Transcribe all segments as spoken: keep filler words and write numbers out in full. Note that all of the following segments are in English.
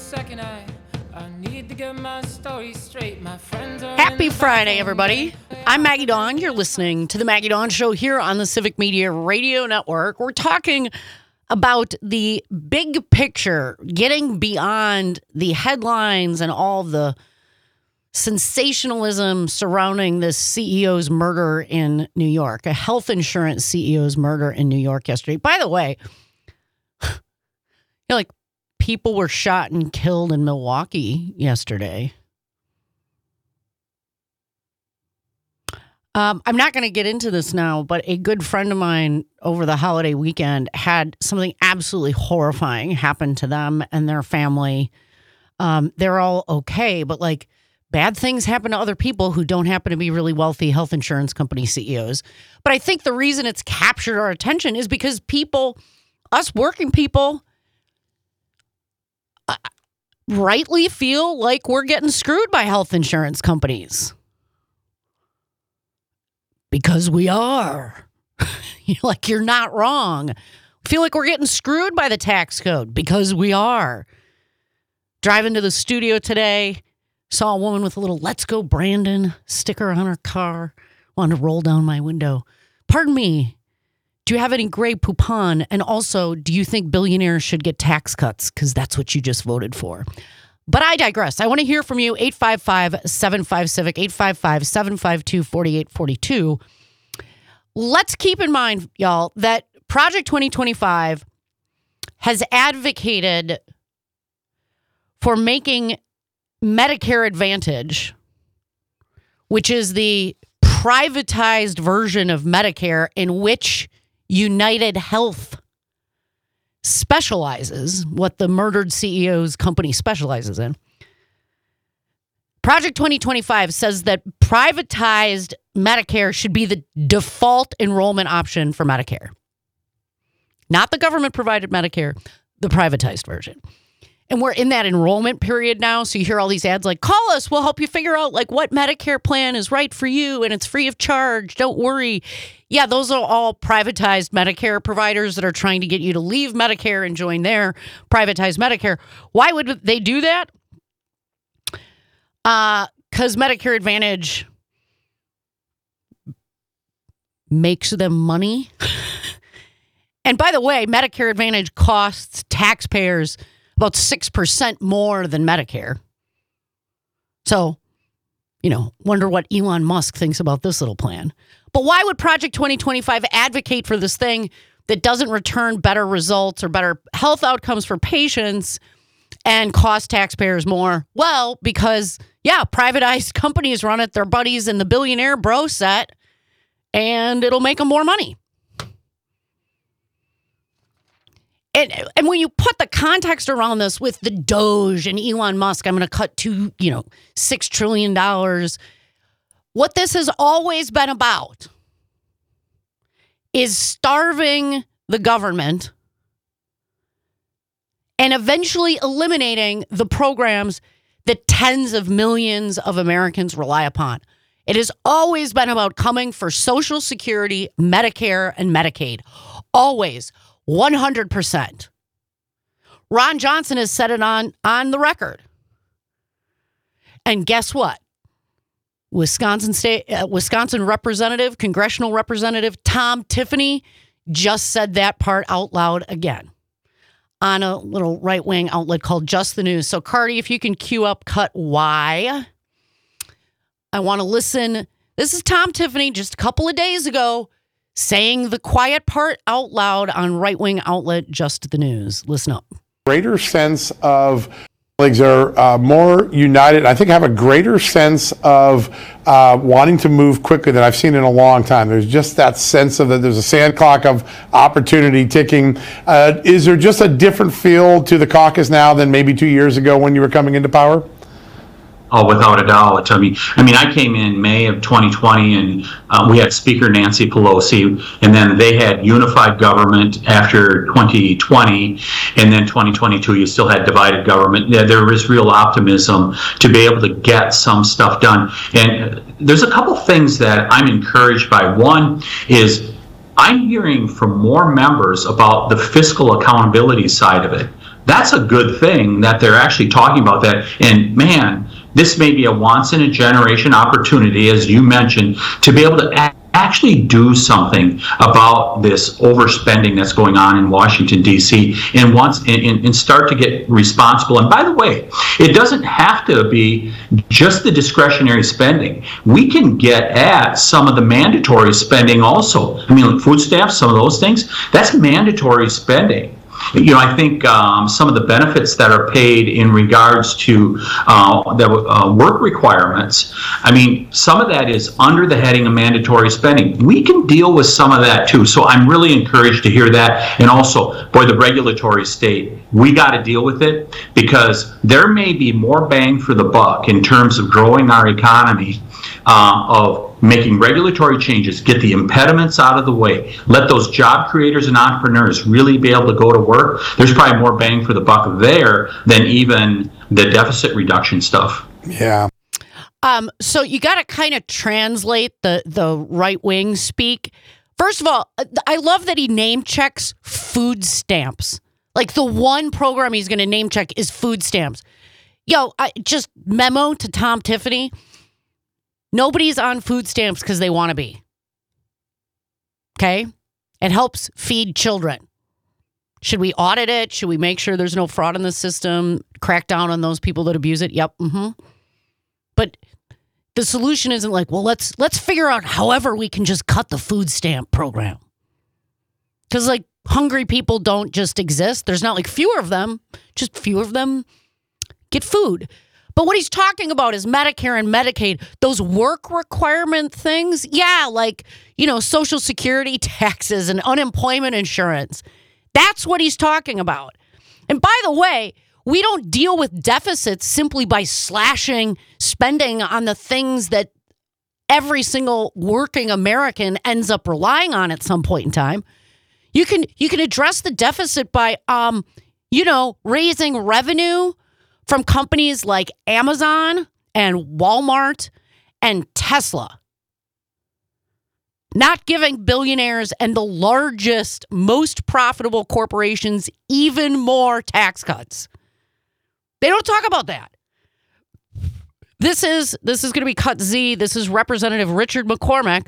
second. I, I need to get my story straight. My friends are Happy Friday, everybody. I'm Maggie Dawn. You're listening to the Maggie Dawn Show here on the Civic Media Radio Network. We're talking about the big picture, getting beyond the headlines and all the sensationalism surrounding this C E O's murder in New York, a health insurance C E O's murder in New York yesterday. By the way, you know, like people were shot and killed in Milwaukee yesterday. Um, I'm not going to get into this now, but a good friend of mine over the holiday weekend had something absolutely horrifying happen to them and their family. Um, they're all okay, but like bad things happen to other people who don't happen to be really wealthy health insurance company C E Os. But I think the reason it's captured our attention is because people, us working people, uh, rightly feel like we're getting screwed by health insurance companies. Because we are. You're like, you're not wrong. I feel like we're getting screwed by the tax code because we are. Driving to the studio today, saw a woman with a little "Let's Go Brandon" sticker on her car. Wanted to roll down my window. Pardon me, do you have any Grey Poupon? And also, do you think billionaires should get tax cuts? Because that's what you just voted for. But I digress. I want to hear from you. eight five five, seven five, CIVIC, eight five five, seven five two, four eight four two. Let's keep in mind, y'all, that Project twenty twenty-five has advocated for making Medicare Advantage, which is the privatized version of Medicare in which United Health specializes, what the murdered C E O's company specializes in. Project twenty twenty-five says that privatized Medicare should be the default enrollment option for Medicare. Not the government-provided Medicare, the privatized version. And we're in that enrollment period now, so you hear all these ads like, call us, we'll help you figure out like what Medicare plan is right for you, and it's free of charge, don't worry. Yeah, those are all privatized Medicare providers that are trying to get you to leave Medicare and join their privatized Medicare. Why would they do that? Uh, because Medicare Advantage makes them money. And by the way, Medicare Advantage costs taxpayers about six percent more than Medicare. So, you know, wonder what Elon Musk thinks about this little plan. But why would Project twenty twenty-five advocate for this thing that doesn't return better results or better health outcomes for patients and cost taxpayers more? Well, because, yeah, privatized companies run it, their buddies in the billionaire bro set, and it'll make them more money. And, and when you put the context around this with the Doge and Elon Musk, I'm going to cut to, you know, six trillion dollars. What this has always been about is starving the government and eventually eliminating the programs that tens of millions of Americans rely upon. It has always been about coming for Social Security, Medicare, and Medicaid. Always. one hundred percent. Ron Johnson has said it on, on the record. And guess what? Wisconsin State, uh, Wisconsin Representative, Congressional Representative Tom Tiffany just said that part out loud again on a little right-wing outlet called Just the News. So, Cardi, if you can cue up cut Y, I want to listen. This is Tom Tiffany just a couple of days ago saying the quiet part out loud on right-wing outlet Just the News. Listen up. Greater sense of colleagues are uh, more united. I think have a greater sense of uh, wanting to move quickly than I've seen in a long time. There's just that sense of that there's a sand clock of opportunity ticking. Uh, is there just a different feel to the caucus now than maybe two years ago when you were coming into power? Oh, without a doubt. I mean, I mean, I came in May of twenty twenty, and uh, we had Speaker Nancy Pelosi, and then they had unified government after twenty twenty, and then twenty twenty-two, you still had divided government. Yeah, there was real optimism to be able to get some stuff done. And there's a couple things that I'm encouraged by. One is I'm hearing from more members about the fiscal accountability side of it. that's a good thing that they're actually talking about that. And man, this may be a once in a generation opportunity, as you mentioned, to be able to act actually do something about this overspending that's going on in Washington, D C, and once and, and start to get responsible. And by the way, it doesn't have to be just the discretionary spending. We can get at some of the mandatory spending also. I mean, like food stamps, some of those things, that's mandatory spending. You know, I think um, some of the benefits that are paid in regards to uh, the uh, work requirements, I mean, some of that is under the heading of mandatory spending. We can deal with some of that too. So I'm really encouraged to hear that. And also, boy, the regulatory state, we got to deal with it, because there may be more bang for the buck in terms of growing our economy, uh, of making regulatory changes, get the impediments out of the way, let those job creators and entrepreneurs really be able to go to work. There's probably more bang for the buck there than even the deficit reduction stuff. Yeah. Um, so you got to kind of translate the, the right wing speak. First of all, I love that he name checks food stamps. Like the one program he's going to name check is food stamps. Yo, I, just memo to Tom Tiffany. Nobody's on food stamps because they want to be. Okay? It helps feed children. Should we audit it? Should we make sure there's no fraud in the system? Crack down on those people that abuse it? Yep. Mm-hmm. But the solution isn't like, well, let's let's figure out however we can just cut the food stamp program. Because, like, hungry people don't just exist. There's not, like, fewer of them. Just fewer of them get food. But what he's talking about is Medicare and Medicaid, those work requirement things. Yeah, like, you know, Social Security taxes and unemployment insurance. That's what he's talking about. And by the way, we don't deal with deficits simply by slashing spending on the things that every single working American ends up relying on at some point in time. You can you can address the deficit by, um, you know, raising revenue from companies like Amazon and Walmart and Tesla. Not giving billionaires and the largest, most profitable corporations even more tax cuts. They don't talk about that. This is this is going to be Cut Z. This is Representative Richard McCormick.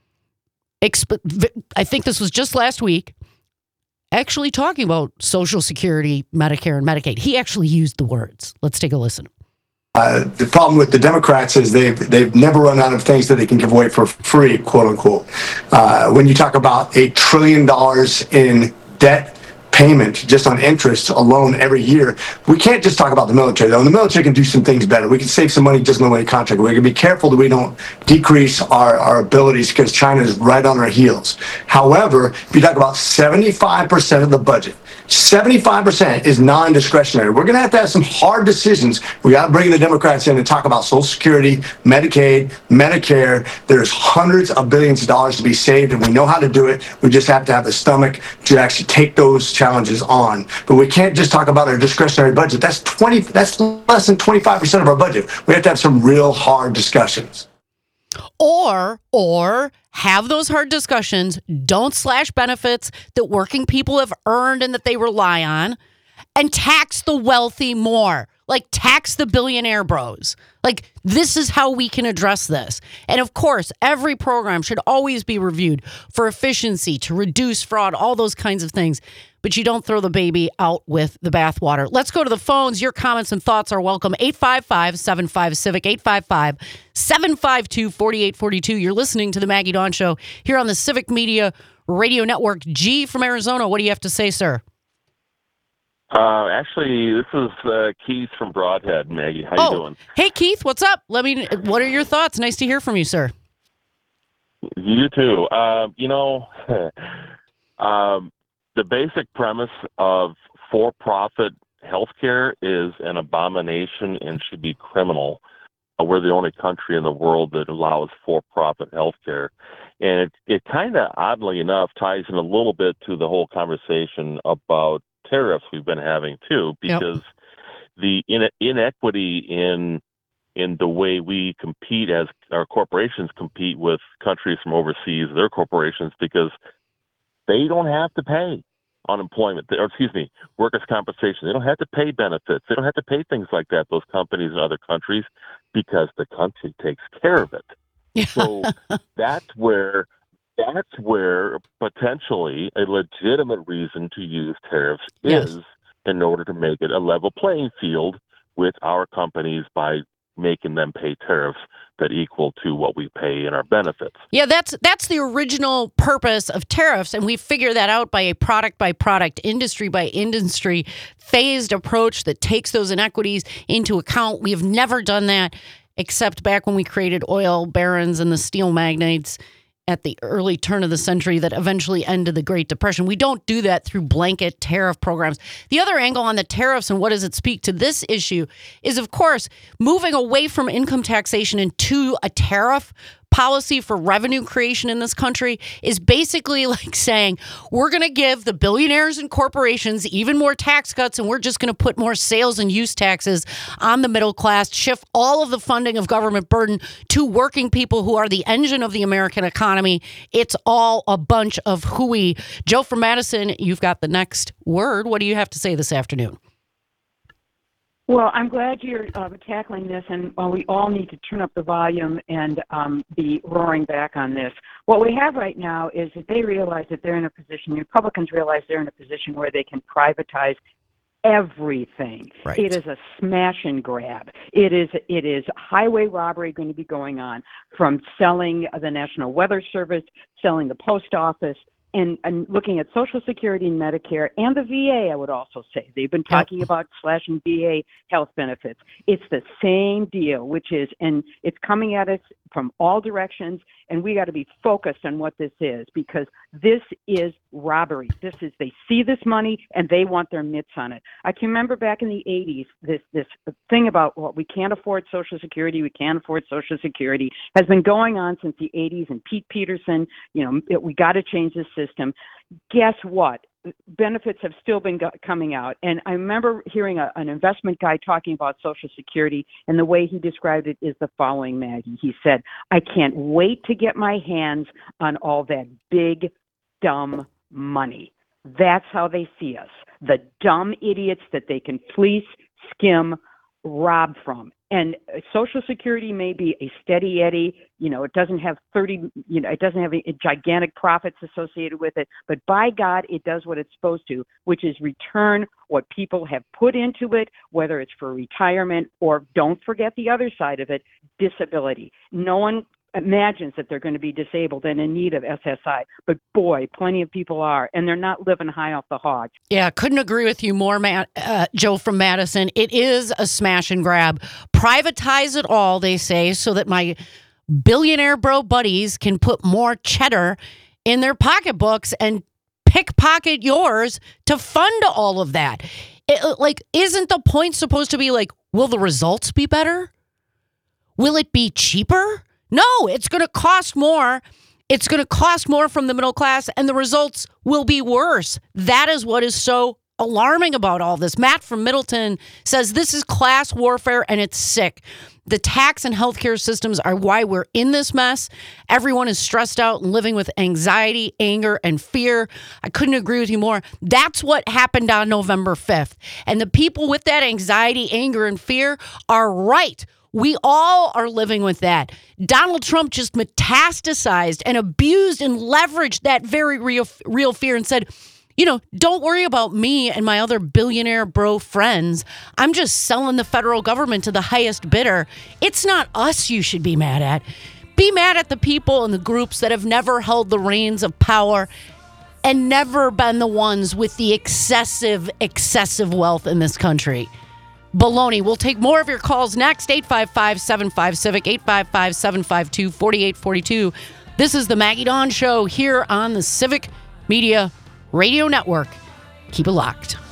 Exp- I think this was just last week. Actually talking about Social Security, Medicare, and Medicaid. He actually used the words. Let's take a listen. Uh, the problem with the Democrats is they've they've never run out of things that they can give away for free, quote unquote. Uh, when you talk about a trillion dollars in debt payment just on interest alone every year, we can't just talk about the military, though. And the military can do some things better. We can save some money just in the way of contract. We can be careful that we don't decrease our, our abilities, because China is right on our heels. However, if you talk about seventy-five percent of the budget, seventy-five percent is non-discretionary. We're going to have to have some hard decisions. We got to bring the Democrats in and talk about Social Security, Medicaid, Medicare. There's hundreds of billions of dollars to be saved, and we know how to do it. We just have to have the stomach to actually take those challenges on. But we can't just talk about our discretionary budget. That's twenty. That's less than twenty-five percent of our budget. We have to have some real hard discussions. Or, or have those hard discussions. Don't slash benefits that working people have earned and that they rely on, and tax the wealthy more. Like, tax the billionaire bros. Like, this is how we can address this. And of course, every program should always be reviewed for efficiency, to reduce fraud, all those kinds of things. But you don't throw the baby out with the bathwater. Let's go to the phones. Your comments and thoughts are welcome. eight five five, seven five, civic, eight five five, seven five two, four eight four two. You're listening to the Maggie Dawn Show here on the Civic Media Radio Network. G from Arizona, what do you have to say, sir? Uh, actually, this is uh, Keith from Broadhead, Maggie. How oh, you doing? Hey, Keith, what's up? Let me. What are your thoughts? Nice to hear from you, sir. You too. Uh, you know, um, the basic premise of for-profit healthcare is an abomination and should be criminal. Uh, we're the only country in the world that allows for-profit healthcare. And it, it kind of, oddly enough, ties in a little bit to the whole conversation about tariffs we've been having too, because yep. the in, inequity in in the way we compete as our corporations compete with countries from overseas, their corporations, because they don't have to pay. unemployment, or excuse me, workers' compensation. They don't have to pay benefits. They don't have to pay things like that, those companies in other countries, because the country takes care of it. Yeah. So that's where that's where potentially a legitimate reason to use tariffs Yes. is, in order to make it a level playing field with our companies by making them pay tariffs that equal to what we pay in our benefits. Yeah, that's that's the original purpose of tariffs, and we figure that out by a product by product, industry by industry, phased approach that takes those inequities into account. We have never done that except back when we created oil barons and the steel magnates at the early turn of the century that eventually ended the Great Depression. We don't do that through blanket tariff programs. The other angle on the tariffs and what does it speak to this issue is, of course, moving away from income taxation into a tariff policy for revenue creation in this country is basically like saying, we're going to give the billionaires and corporations even more tax cuts, and we're just going to put more sales and use taxes on the middle class, shift all of the funding of government burden to working people who are the engine of the American economy. It's all a bunch of hooey. Joe from Madison, you've got the next word. What do you have to say this afternoon? Well, I'm glad you're uh, tackling this, and uh, we all need to turn up the volume and um, be roaring back on this. What we have right now is that they realize that they're in a position, Republicans realize they're in a position where they can privatize everything. Right. It is a smash and grab. It is it is highway robbery going to be going on, from selling the National Weather Service, selling the post office, And, and looking at Social Security and Medicare and the V A, I would also say. They've been talking about slashing V A health benefits. It's the same deal, which is, and it's coming at us from all directions, and we got to be focused on what this is, because this is robbery. This is, they see this money and they want their mitts on it. I can remember back in the eighties, this this thing about, well, we can't afford Social Security, we can't afford Social Security has been going on since the eighties, and Pete Peterson, you know, it, we got to change this system. Guess what? Benefits have still been go- coming out. And I remember hearing a, an investment guy talking about Social Security, and the way he described it is the following, Maggie. He said, I can't wait to get my hands on all that big, dumb money. That's how they see us, the dumb idiots that they can fleece, skim, rob from. And Social Security may be a steady Eddie, you know, it doesn't have thirty, you know, it doesn't have a gigantic profits associated with it, but by God, it does what it's supposed to, which is return what people have put into it, whether it's for retirement or, don't forget the other side of it, disability. No one imagines that they're going to be disabled and in need of S S I, but boy, plenty of people are, and they're not living high off the hog. Yeah, couldn't agree with you more, Matt, uh, Joe from Madison. It is a smash and grab. Privatize it all, they say, so that my billionaire bro buddies can put more cheddar in their pocketbooks and pickpocket yours to fund all of that. It, like, isn't the point supposed to be like, will the results be better? Will it be cheaper? No, it's going to cost more. It's going to cost more from the middle class, and the results will be worse. That is what is so alarming about all this. Matt from Middleton says this is class warfare, and it's sick. The tax and healthcare systems are why we're in this mess. Everyone is stressed out and living with anxiety, anger, and fear. I couldn't agree with you more. That's what happened on November fifth. And the people with that anxiety, anger, and fear are right. We all are living with that. Donald Trump just metastasized and abused and leveraged that very real, real fear and said, you know, don't worry about me and my other billionaire bro friends. I'm just selling the federal government to the highest bidder. It's not us you should be mad at. Be mad at the people and the groups that have never held the reins of power and never been the ones with the excessive, excessive wealth in this country. Baloney. We'll take more of your calls next. eight five five, seven five, Civic, eight five five, seven five two, four eight four two. This is the Maggie Dawn Show here on the Civic Media Radio Network. Keep it locked.